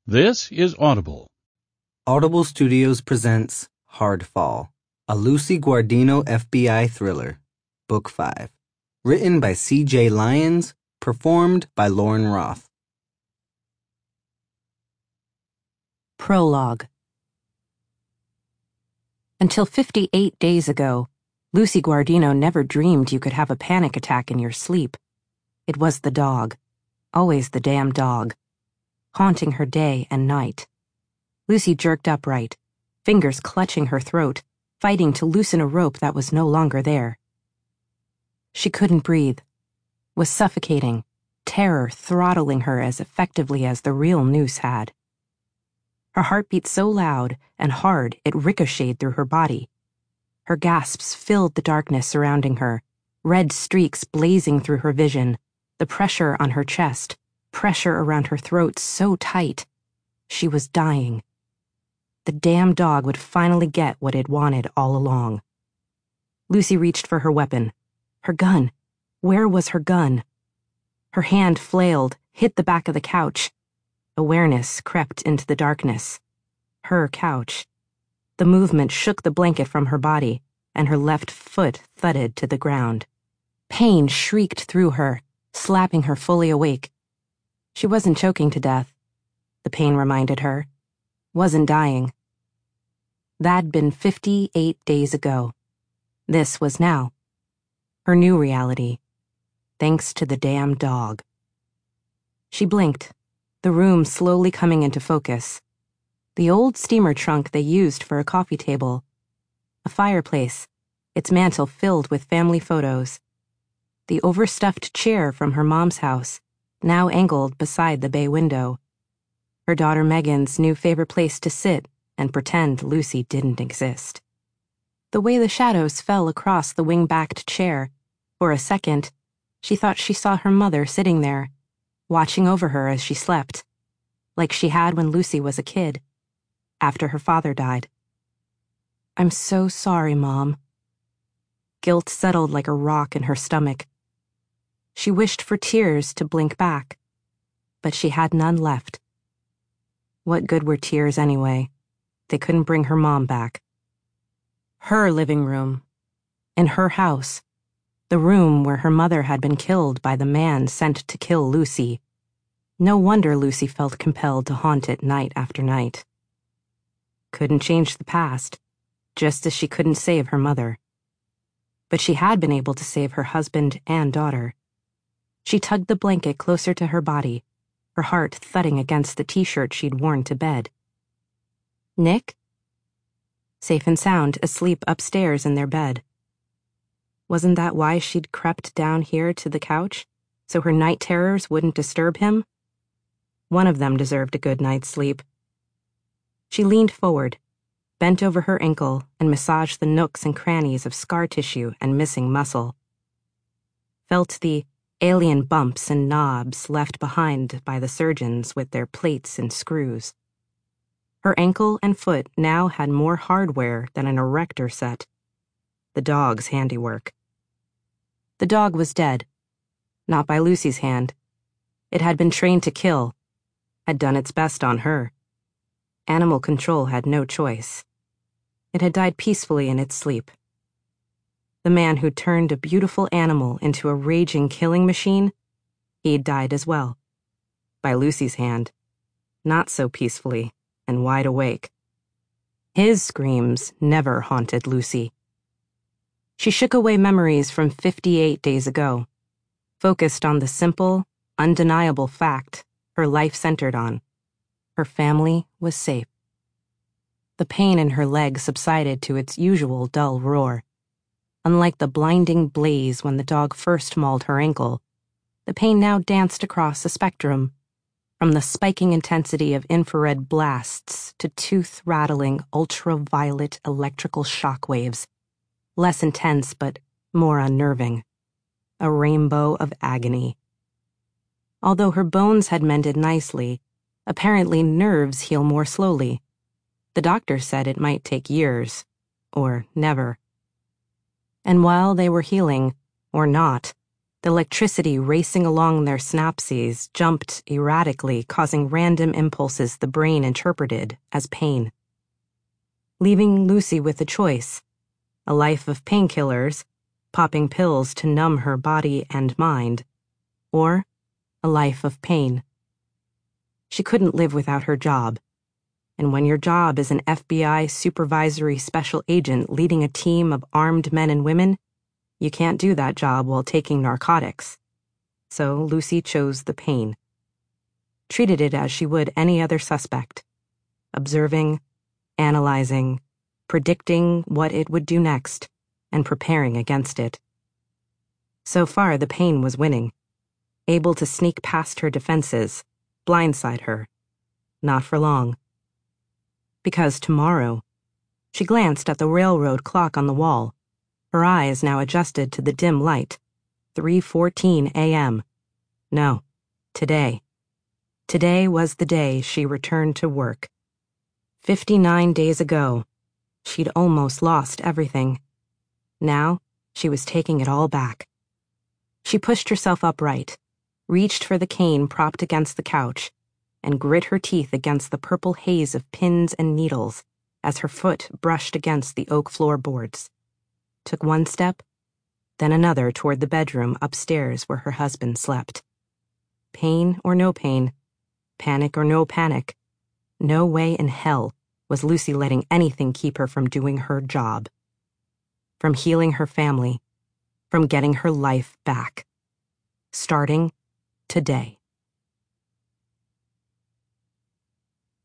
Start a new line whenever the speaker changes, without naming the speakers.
This is Audible.
Audible Studios presents Hardfall, a Lucy Guardino FBI thriller, Book 5. Written by C.J. Lyons, performed by Lauren Roth.
Prologue. Until 58 days ago, Lucy Guardino never dreamed you could have a panic attack in your sleep. It was the dog, always the damn dog, haunting her day and night. Lucy jerked upright, fingers clutching her throat, fighting to loosen a rope that was no longer there. She couldn't breathe, was suffocating, terror throttling her as effectively as the real noose had. Her heart beat so loud and hard it ricocheted through her body. Her gasps filled the darkness surrounding her, red streaks blazing through her vision, the pressure on her chest, pressure around her throat so tight. She was dying. The damn dog would finally get what it wanted all along. Lucy reached for her weapon. Her gun. Where was her gun? Her hand flailed, hit the back of the couch. Awareness crept into the darkness. Her couch. The movement shook the blanket from her body, and her left foot thudded to the ground. Pain shrieked through her, slapping her fully awake. She wasn't choking to death, the pain reminded her. Wasn't dying. That'd been 58 days ago. This was now. Her new reality. Thanks to the damn dog. She blinked, the room slowly coming into focus. The old steamer trunk they used for a coffee table. A fireplace, its mantel filled with family photos. The overstuffed chair from her mom's house, now angled beside the bay window. Her daughter Megan's new favorite place to sit and pretend Lucy didn't exist. The way the shadows fell across the wing-backed chair, for a second, she thought she saw her mother sitting there, watching over her as she slept, like she had when Lucy was a kid, after her father died. "I'm so sorry, Mom." Guilt settled like a rock in her stomach. She wished for tears to blink back, but she had none left. What good were tears anyway? They couldn't bring her mom back. Her living room, in her house, the room where her mother had been killed by the man sent to kill Lucy. No wonder Lucy felt compelled to haunt it night after night. Couldn't change the past, just as she couldn't save her mother. But she had been able to save her husband and daughter. She tugged the blanket closer to her body, her heart thudding against the t-shirt she'd worn to bed. Nick? Safe and sound, asleep upstairs in their bed. Wasn't that why she'd crept down here to the couch, so her night terrors wouldn't disturb him? One of them deserved a good night's sleep. She leaned forward, bent over her ankle, and massaged the nooks and crannies of scar tissue and missing muscle. Felt the alien bumps and knobs left behind by the surgeons with their plates and screws. Her ankle and foot now had more hardware than an erector set. The dog's handiwork. The dog was dead. Not by Lucy's hand. It had been trained to kill, had done its best on her. Animal control had no choice. It had died peacefully in its sleep. The man who turned a beautiful animal into a raging killing machine, he'd died as well. By Lucy's hand, not so peacefully and wide awake. His screams never haunted Lucy. She shook away memories from 58 days ago, focused on the simple, undeniable fact her life centered on. Her family was safe. The pain in her leg subsided to its usual dull roar. Unlike the blinding blaze when the dog first mauled her ankle, the pain now danced across a spectrum, from the spiking intensity of infrared blasts to tooth-rattling ultraviolet electrical shock waves, less intense but more unnerving. A rainbow of agony. Although her bones had mended nicely, apparently nerves heal more slowly. The doctor said it might take years, or never. And while they were healing, or not, The electricity racing along their synapses jumped erratically, causing random impulses the brain interpreted as pain. Leaving Lucy with a choice: a life of painkillers, popping pills to numb her body and mind, or a life of pain. She couldn't live without her job, and when your job is an FBI supervisory special agent leading a team of armed men and women, you can't do that job while taking narcotics. So Lucy chose the pain. Treated it as she would any other suspect, observing, analyzing, predicting what it would do next, and preparing against it. So far, the pain was winning, able to sneak past her defenses, blindside her. Not for long. Because tomorrow, she glanced at the railroad clock on the wall, her eyes now adjusted to the dim light. 3:14 a.m. No, today. Today was the day she returned to work. 59 days ago, she'd almost lost everything. Now, she was taking it all back. She pushed herself upright, reached for the cane propped against the couch, and grit her teeth against the purple haze of pins and needles as her foot brushed against the oak floorboards. Took one step, then another toward the bedroom upstairs where her husband slept. Pain or no pain, panic or no panic, no way in hell was Lucy letting anything keep her from doing her job, from healing her family, from getting her life back. Starting today.